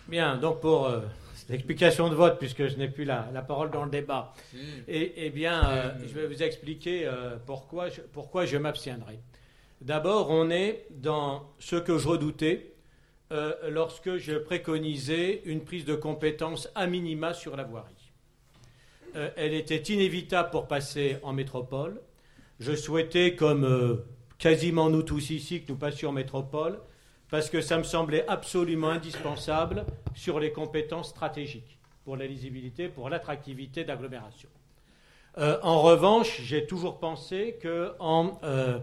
Bien, donc pour cette explication de vote, puisque je n'ai plus la parole dans le débat, je vais vous expliquer pourquoi je m'abstiendrai. D'abord, on est dans ce que je redoutais lorsque je préconisais une prise de compétence à minima sur la voirie. Elle était inévitable pour passer en métropole. Je souhaitais, comme quasiment nous tous ici, que nous passions en métropole, parce que ça me semblait absolument indispensable sur les compétences stratégiques, pour la lisibilité, pour l'attractivité d'agglomération. En revanche, j'ai toujours pensé qu'en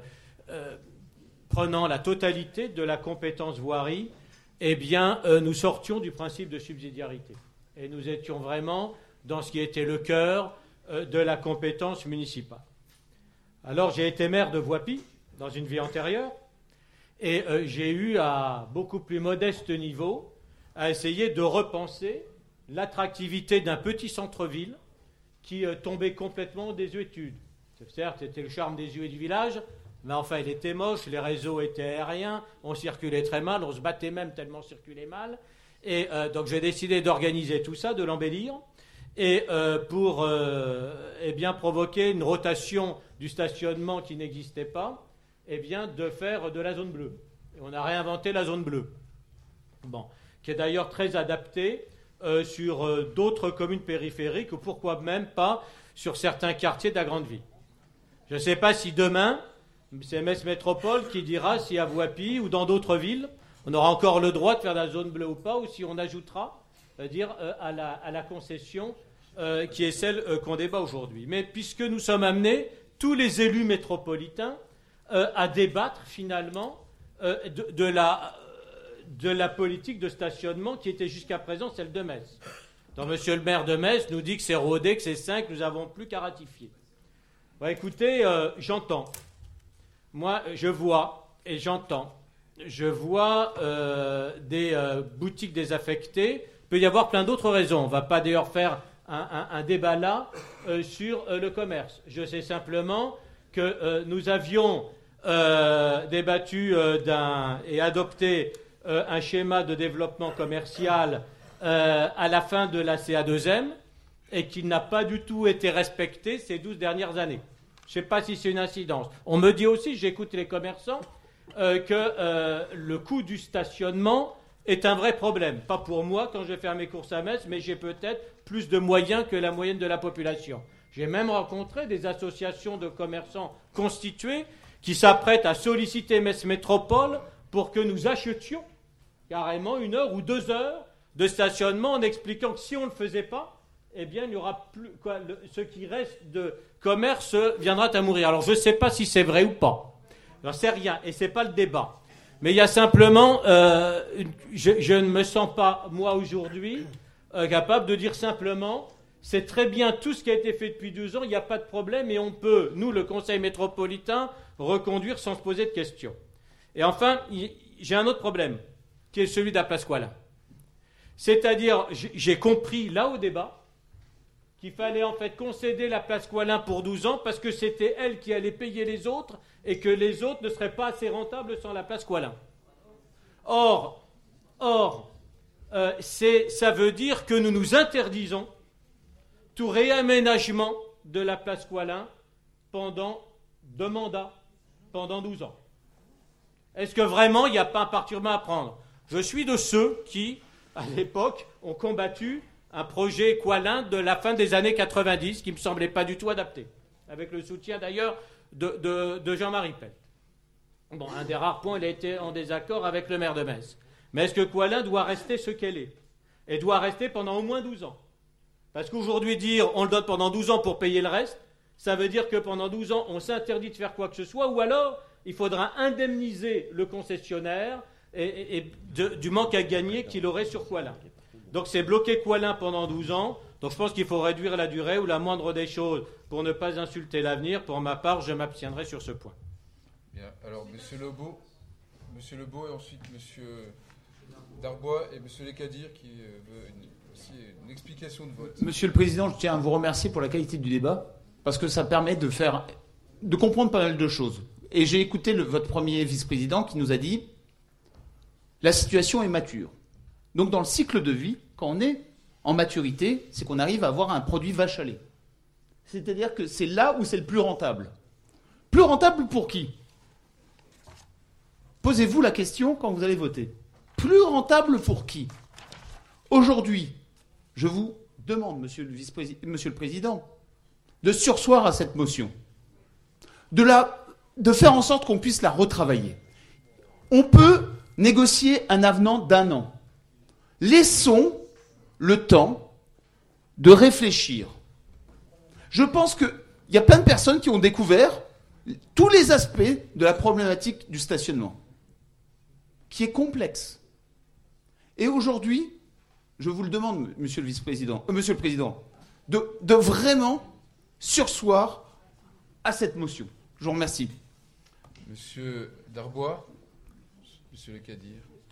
prenant la totalité de la compétence voirie, nous sortions du principe de subsidiarité. Et nous étions vraiment dans ce qui était le cœur de la compétence municipale. Alors, j'ai été maire de Voipy dans une vie antérieure, et j'ai eu, à beaucoup plus modeste niveau, à essayer de repenser l'attractivité d'un petit centre-ville qui tombait complètement en désuétude. Certes, c'était le charme des yeux et du village, mais enfin, il était moche, les réseaux étaient aériens, on circulait très mal, on se battait même tellement on circulait mal. Et donc, j'ai décidé d'organiser tout ça, de l'embellir, et pour provoquer une rotation du stationnement qui n'existait pas, de faire de la zone bleue. Et on a réinventé la zone bleue, qui est d'ailleurs très adaptée sur d'autres communes périphériques, ou pourquoi même pas sur certains quartiers de la grande ville. Je ne sais pas si demain, c'est Metz Métropole qui dira si à Voipy ou dans d'autres villes, on aura encore le droit de faire de la zone bleue ou pas, ou si on ajoutera à la concession qui est celle qu'on débat aujourd'hui. Mais puisque nous sommes amenés, tous les élus métropolitains, à débattre finalement de la politique de stationnement qui était jusqu'à présent celle de Metz. Donc monsieur le maire de Metz nous dit que c'est rodé, que c'est 5, nous n'avons plus qu'à ratifier. Écoutez, j'entends. Moi, je vois et j'entends. Je vois des boutiques désaffectées. Il peut y avoir plein d'autres raisons. On ne va pas d'ailleurs faire un débat là sur le commerce. Je sais simplement que nous avions débattu et adopté un schéma de développement commercial à la fin de la CA2M et qui n'a pas du tout été respecté ces 12 dernières années. Je ne sais pas si c'est une incidence. On me dit aussi, j'écoute les commerçants, que le coût du stationnement est un vrai problème. Pas pour moi quand je vais faire mes courses à Metz, mais j'ai peut-être plus de moyens que la moyenne de la population. J'ai même rencontré des associations de commerçants constituées qui s'apprêtent à solliciter Metz Métropole pour que nous achetions carrément 1 heure ou 2 heures de stationnement en expliquant que si on ne le faisait pas, il n'y aura plus ce qui reste de commerce viendra à mourir. Alors je ne sais pas si c'est vrai ou pas. J'en sais rien et ce n'est pas le débat. Mais il y a simplement, je ne me sens pas, moi, aujourd'hui, capable de dire simplement, c'est très bien tout ce qui a été fait depuis 12 ans, il n'y a pas de problème et on peut, nous, le Conseil métropolitain, reconduire sans se poser de questions. Et enfin, j'ai un autre problème, qui est celui de la place Coislin. C'est-à-dire, j'ai compris, là, au débat, qu'il fallait en fait concéder la place Coislin pour 12 ans parce que c'était elle qui allait payer les autres et que les autres ne seraient pas assez rentables sans la place Coislin. Or, ça veut dire que nous nous interdisons tout réaménagement de la place Coislin pendant 2 mandats, pendant 12 ans. Est-ce que vraiment il n'y a pas un partirement à prendre ? Je suis de ceux qui, à l'époque, ont combattu un projet Coislin de la fin des années 90 qui ne me semblait pas du tout adapté, avec le soutien d'ailleurs de Jean-Marie Pelt. Un des rares points, il a été en désaccord avec le maire de Metz. Mais est-ce que Coislin doit rester ce qu'elle est ? Et doit rester pendant au moins 12 ans ? Parce qu'aujourd'hui, dire on le donne pendant 12 ans pour payer le reste, ça veut dire que pendant 12 ans, on s'interdit de faire quoi que ce soit, ou alors il faudra indemniser le concessionnaire du manque à gagner qu'il aurait sur Coislin. Donc c'est bloquer Coislin pendant 12 ans. Donc je pense qu'il faut réduire la durée ou la moindre des choses pour ne pas insulter l'avenir. Pour ma part, je m'abstiendrai sur ce point. Bien. Alors, Monsieur Lebeau et ensuite Monsieur Darbois et Monsieur Lecadir qui veut aussi une explication de vote. Monsieur le Président, je tiens à vous remercier pour la qualité du débat parce que ça permet de comprendre pas mal de choses. Et j'ai écouté votre premier vice-président qui nous a dit « La situation est mature ». Donc dans le cycle de vie, quand on est en maturité, c'est qu'on arrive à avoir un produit vache à lait. C'est-à-dire que c'est là où c'est le plus rentable. Plus rentable pour qui ? Posez-vous la question quand vous allez voter. Plus rentable pour qui ? Aujourd'hui, je vous demande, monsieur le Président, de surseoir à cette motion, de faire en sorte qu'on puisse la retravailler. On peut négocier un avenant d'1 an. Laissons le temps de réfléchir. Je pense qu'il y a plein de personnes qui ont découvert tous les aspects de la problématique du stationnement, qui est complexe. Et aujourd'hui, je vous le demande, monsieur le Président, de vraiment surseoir à cette motion. Je vous remercie. Monsieur Darbois, monsieur Le Cadir.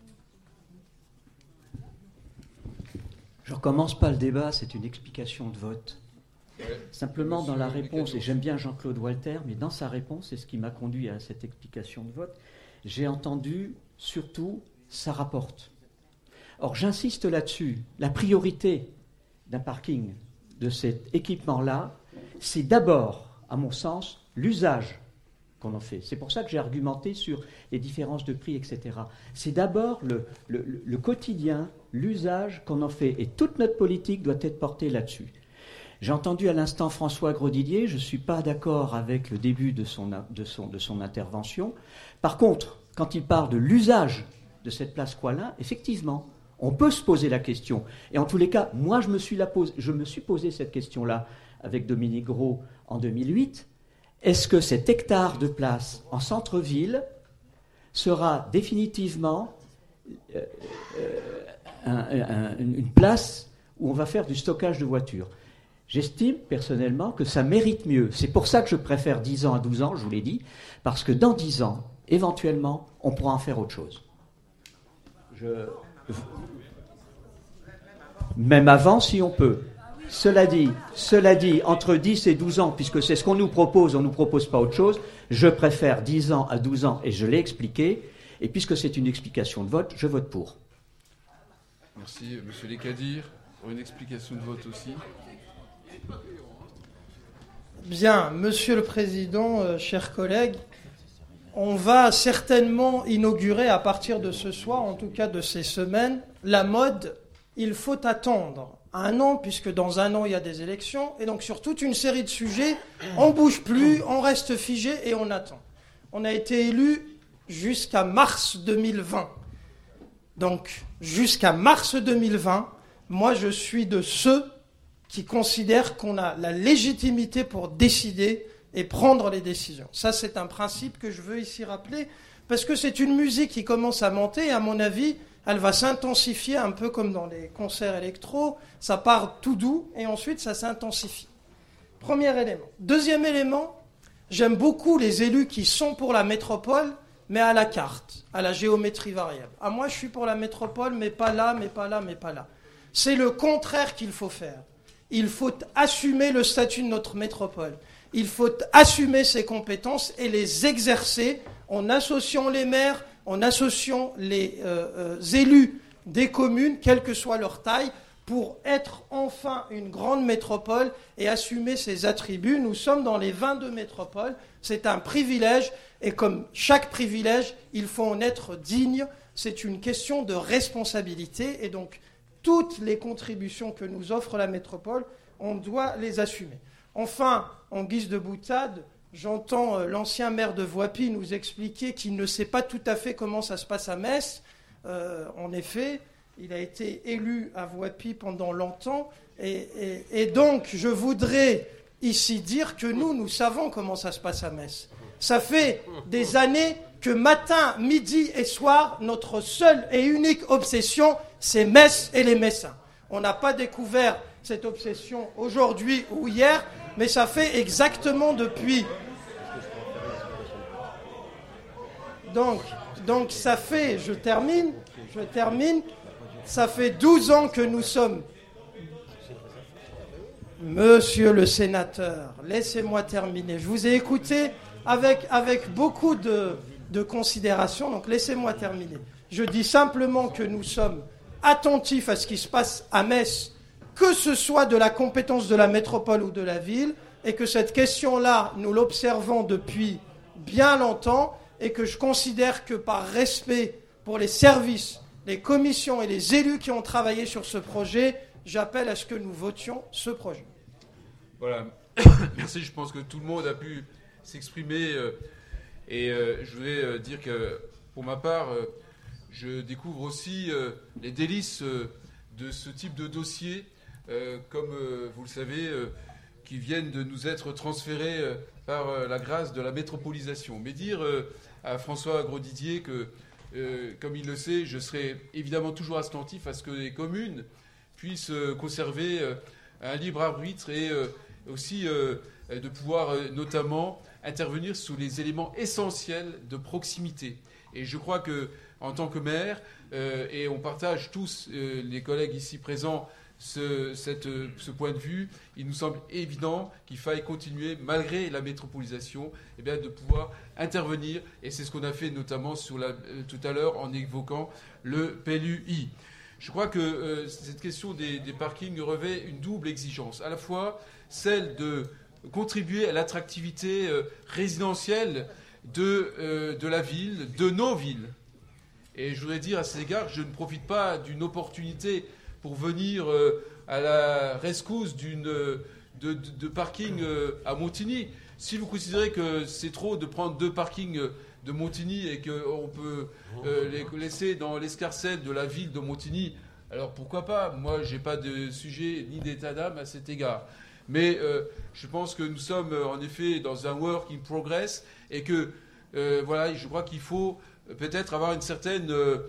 Je ne recommence pas le débat, c'est une explication de vote. Ouais. Simplement Monsieur dans la réponse, Cadir. et j'aime bien Jean-Claude Walter, mais dans sa réponse, c'est ce qui m'a conduit à cette explication de vote, j'ai entendu surtout « ça rapporte ». Or, j'insiste là-dessus, la priorité d'un parking, de cet équipement-là, c'est d'abord, à mon sens, l'usage qu'on en fait. C'est pour ça que j'ai argumenté sur les différences de prix, etc. C'est d'abord le quotidien, l'usage qu'on en fait. Et toute notre politique doit être portée là-dessus. J'ai entendu à l'instant François Grosdidier, je ne suis pas d'accord avec le début de son intervention. Par contre, quand il parle de l'usage de cette place Coislin, effectivement, on peut se poser la question. Et en tous les cas, moi, je me suis posé cette question-là avec Dominique Gros en 2008. Est-ce que cet hectare de place en centre-ville sera définitivement une place où on va faire du stockage de voitures ? J'estime personnellement que ça mérite mieux. C'est pour ça que je préfère 10 ans à 12 ans, je vous l'ai dit, parce que dans 10 ans, éventuellement, on pourra en faire autre chose. Même avant, si on peut. Cela dit, entre 10 et 12 ans, puisque c'est ce qu'on nous propose, on ne nous propose pas autre chose, je préfère 10 ans à 12 ans, et je l'ai expliqué, et puisque c'est une explication de vote, je vote pour. Merci, monsieur Le Cadir, pour une explication de vote aussi. Bien, monsieur le Président, chers collègues, on va certainement inaugurer à partir de ce soir, en tout cas de ces semaines, la mode « il faut attendre ». 1 an, puisque dans 1 an, il y a des élections. Et donc, sur toute une série de sujets, on ne bouge plus, on reste figé et on attend. On a été élu jusqu'à mars 2020. Donc, jusqu'à mars 2020, moi, je suis de ceux qui considèrent qu'on a la légitimité pour décider et prendre les décisions. Ça, c'est un principe que je veux ici rappeler, parce que c'est une musique qui commence à monter, et à mon avis, elle va s'intensifier un peu comme dans les concerts électro. Ça part tout doux et ensuite ça s'intensifie. Premier élément. Deuxième élément, j'aime beaucoup les élus qui sont pour la métropole, mais à la carte, à la géométrie variable. Ah, moi, je suis pour la métropole, mais pas là, mais pas là, mais pas là. C'est le contraire qu'il faut faire. Il faut assumer le statut de notre métropole. Il faut assumer ses compétences et les exercer en associant les maires, en associant les élus des communes, quelle que soit leur taille, pour être enfin une grande métropole et assumer ses attributs. Nous sommes dans les 22 métropoles, c'est un privilège, et comme chaque privilège, il faut en être digne. C'est une question de responsabilité, et donc toutes les contributions que nous offre la métropole, on doit les assumer. Enfin, en guise de boutade, j'entends l'ancien maire de Voipy nous expliquer qu'il ne sait pas tout à fait comment ça se passe à Metz. En effet, il a été élu à Voipy pendant longtemps. Et donc, je voudrais ici dire que nous savons comment ça se passe à Metz. Ça fait des années que matin, midi et soir, notre seule et unique obsession, c'est Metz et les Messins. On n'a pas découvert cette obsession aujourd'hui ou hier, mais ça fait exactement depuis... Donc ça fait, je termine, ça fait 12 ans que nous sommes... Monsieur le sénateur, laissez-moi terminer. Je vous ai écouté avec beaucoup de considération, donc laissez-moi terminer. Je dis simplement que nous sommes attentifs à ce qui se passe à Metz, que ce soit de la compétence de la métropole ou de la ville, et que cette question-là, nous l'observons depuis bien longtemps, et que je considère que par respect pour les services, les commissions et les élus qui ont travaillé sur ce projet, j'appelle à ce que nous votions ce projet. Voilà. Merci, je pense que tout le monde a pu s'exprimer. Je voulais dire que, pour ma part, je découvre aussi les délices de ce type de dossier, comme vous le savez, qui viennent de nous être transférés par la grâce de la métropolisation. Mais dire à François Grosdidier que, comme il le sait, je serai évidemment toujours attentif à ce que les communes puissent conserver un libre arbitre et aussi de pouvoir notamment intervenir sur les éléments essentiels de proximité. Et je crois que, en tant que maire, et on partage tous, les collègues ici présents, ce point de vue, il nous semble évident qu'il faille continuer, malgré la métropolisation, eh bien, de pouvoir intervenir. Et c'est ce qu'on a fait notamment tout à l'heure en évoquant le PLUI. Je crois que cette question des parkings revêt une double exigence. À la fois celle de contribuer à l'attractivité résidentielle de la ville, de nos villes. Et je voudrais dire à cet égard que je ne profite pas d'une opportunité pour venir à la rescousse de parking à Montigny. Si vous considérez que c'est trop de prendre 2 parkings de Montigny et qu'on peut les laisser dans l'escarcelle de la ville de Montigny, alors pourquoi pas? Moi, je n'ai pas de sujet ni d'état d'âme à cet égard. Mais je pense que nous sommes en effet dans un work in progress et que voilà, je crois qu'il faut peut-être avoir une certaine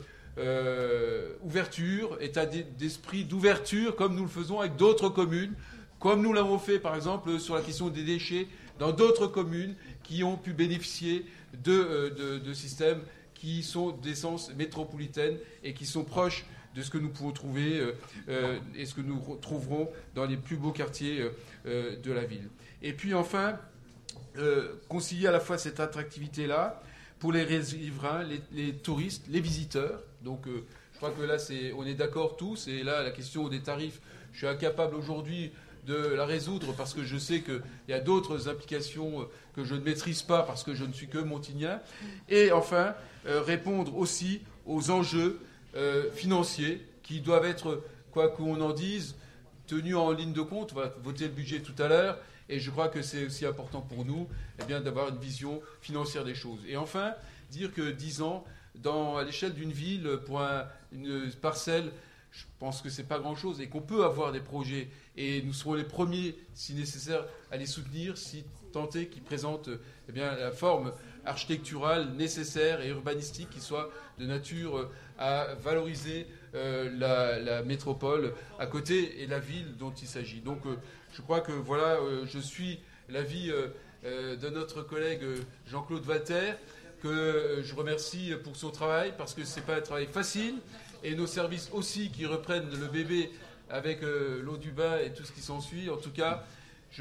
ouverture, état d'esprit d'ouverture, comme nous le faisons avec d'autres communes, comme nous l'avons fait par exemple sur la question des déchets dans d'autres communes qui ont pu bénéficier de systèmes qui sont d'essence métropolitaine et qui sont proches de ce que nous pouvons trouver et ce que nous trouverons dans les plus beaux quartiers de la ville. Et puis enfin, concilier à la fois cette attractivité-là pour les riverains, les touristes, les visiteurs. Donc je crois que là, on est d'accord tous. Et là, la question des tarifs, je suis incapable aujourd'hui de la résoudre parce que je sais qu'il y a d'autres implications que je ne maîtrise pas parce que je ne suis que montignien. Et enfin, répondre aussi aux enjeux financiers qui doivent être, quoi qu'on en dise, tenus en ligne de compte. On va voter le budget tout à l'heure. Et je crois que c'est aussi important pour nous d'avoir une vision financière des choses. Et enfin, dire que 10 ans, à l'échelle d'une ville, pour une parcelle, je pense que ce n'est pas grand-chose et qu'on peut avoir des projets. Et nous serons les premiers, si nécessaire, à les soutenir, si tant est qu'ils présentent la forme architecturale nécessaire et urbanistique qui soit de nature à valoriser la métropole à côté et la ville dont il s'agit. Donc je crois que voilà, je suis l'avis de notre collègue Jean-Claude Walter, que je remercie pour son travail, parce que ce n'est pas un travail facile, et nos services aussi qui reprennent le bébé avec l'eau du bain et tout ce qui s'ensuit. En tout cas, je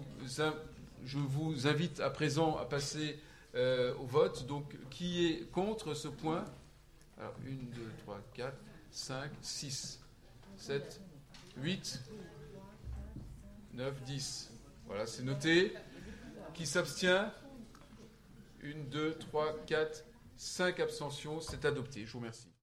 vous invite à présent à passer au vote. Donc, qui est contre ce point? Alors, 1, 2, 3, 4, 5, 6, 7, 8, 9, 10. Voilà, c'est noté. Qui s'abstient? 1, 2, 3, 4, 5 abstentions. C'est adopté. Je vous remercie.